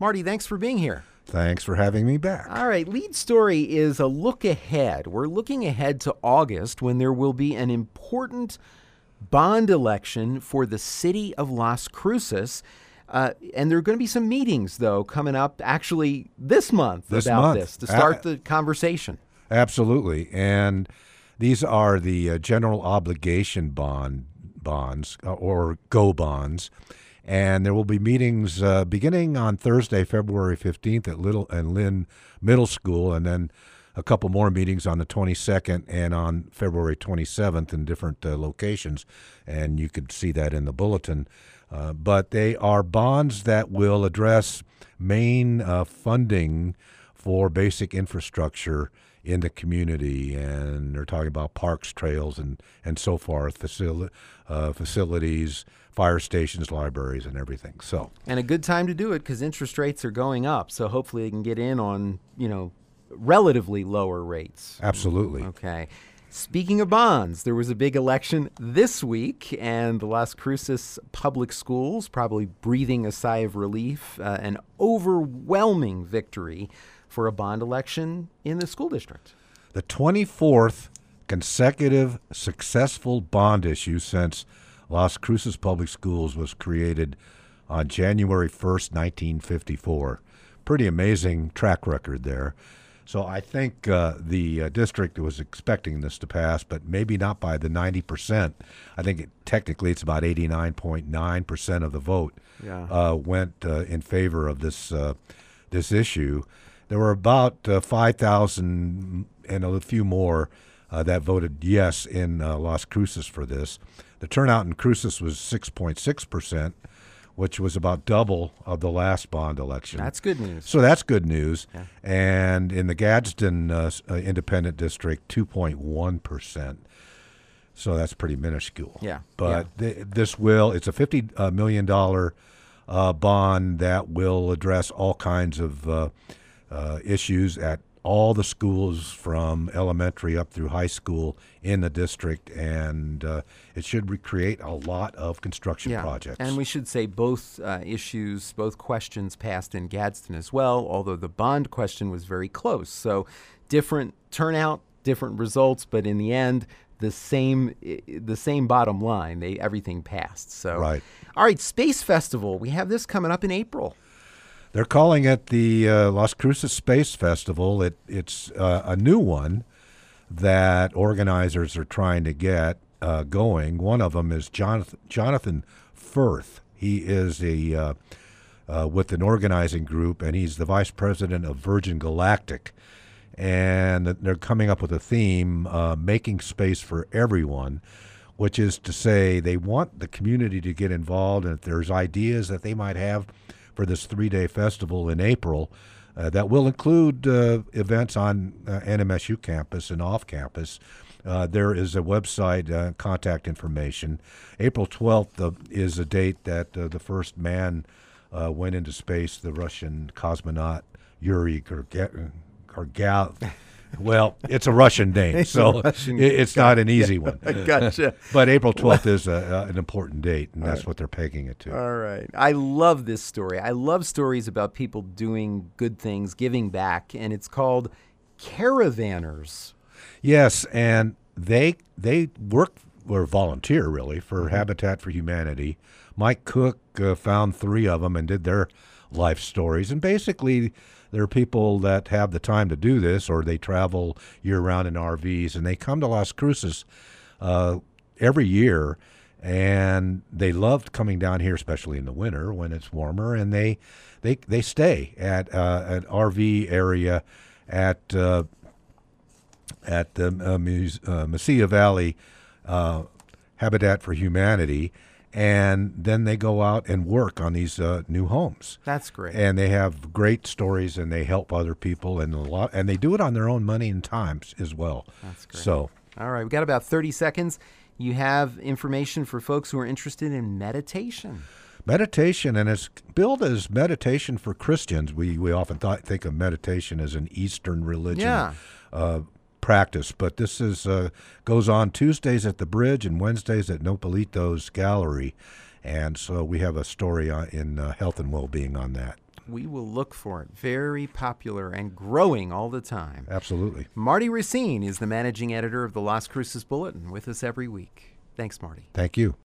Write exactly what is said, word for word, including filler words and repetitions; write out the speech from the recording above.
Marty, thanks for being here. Thanks for having me back. All right, lead story is a look ahead. We're looking ahead to August when there will be an important bond election for the city of Las Cruces. Uh, and there are going to be some meetings, though, coming up actually this month this about month. this to start A- the conversation. Absolutely. And these are the uh, general obligation bond bonds uh, or GO bonds. And there will be meetings uh, beginning on Thursday, February fifteenth at Little and Lynn Middle School, and then a couple more meetings on the twenty-second and on February twenty-seventh in different uh, locations. And you could see that in the bulletin. Uh, but they are bonds that will address main uh, funding for basic infrastructure in the community, and they're talking about parks, trails, and, and so forth, facil- uh, facilities, fire stations, libraries, and everything. So, and a good time to do it because interest rates are going up. So hopefully they can get in on, you know, relatively lower rates. Absolutely. Okay. Speaking of bonds, there was a big election this week, and the Las Cruces Public Schools probably breathing a sigh of relief, uh, an overwhelming victory for a bond election in the school district. The twenty-fourth consecutive successful bond issue since Las Cruces Public Schools was created on January first, nineteen fifty-four. Pretty amazing track record there. So I think uh, the uh, district was expecting this to pass, but maybe not by the ninety percent. I think it, technically it's about eighty-nine point nine percent of the vote yeah. uh, went uh, in favor of this uh, this issue. There were about uh, five thousand and a few more uh, that voted yes in uh, Las Cruces for this. The turnout in Cruces was six point six percent, which was about double of the last bond election. That's good news. So that's good news. Yeah. And in the Gadsden uh, uh, Independent District, two point one percent. So that's pretty minuscule. Yeah. But yeah. th- this will, it's a fifty million dollars uh, bond that will address all kinds of uh, uh, issues at all the schools from elementary up through high school in the district, and uh, it should recreate a lot of construction yeah. projects. And we should say both uh, issues, both questions passed in Gadsden as well, although the bond question was very close. So different turnout, different results, but in the end, the same the same bottom line. They everything passed. So right. All right, Space Festival. We have this coming up in April. They're calling it the uh, Las Cruces Space Festival. It, it's uh, a new one that organizers are trying to get uh, going. One of them is Jonathan, Jonathan Firth. He is a uh, uh, with an organizing group, and he's the vice president of Virgin Galactic. And they're coming up with a theme, uh, making space for everyone, which is to say they want the community to get involved, and if there's ideas that they might have for this three-day festival in April uh, that will include uh, events on uh, N M S U campus and off campus. Uh, there is a website, uh, contact information. April twelfth uh, is a date that uh, the first man uh, went into space, the Russian cosmonaut Yuri Gagarin. Gal- well, it's a Russian name, It's so Russian. it, it's not an easy one. Gotcha. But April twelfth is a, uh, an important date, and that's what they're pegging it to. All right. I love this story. I love stories about people doing good things, giving back, and it's called Caravanners. Yes, and they they work or volunteer really for Habitat for Humanity. Mike Cook uh, found three of them and did their life stories, and basically there are people that have the time to do this, or they travel year-round in R Vs, and they come to Las Cruces uh, every year, and they loved coming down here, especially in the winter when it's warmer, and they they they stay at uh, an R V area at uh, at the uh, Muse- uh, Mesilla Valley uh, Habitat for Humanity. And then they go out and work on these uh, new homes. That's great. And they have great stories, and they help other people, and a lot, and they do it on their own money and time as well. That's great. So, all right, we got about thirty seconds. You have information for folks who are interested in meditation. Meditation, and it's billed as meditation for Christians. We we often thought, think of meditation as an Eastern religion. Yeah. Uh, practice, but this is uh, goes on Tuesdays at the Bridge and Wednesdays at Nopalitos Gallery, and so we have a story on, in uh, health and well-being on that. We will look for it. Very popular and growing all the time. Absolutely. Marty Racine is the managing editor of the Las Cruces Bulletin, with us every week. Thanks, Marty. Thank you.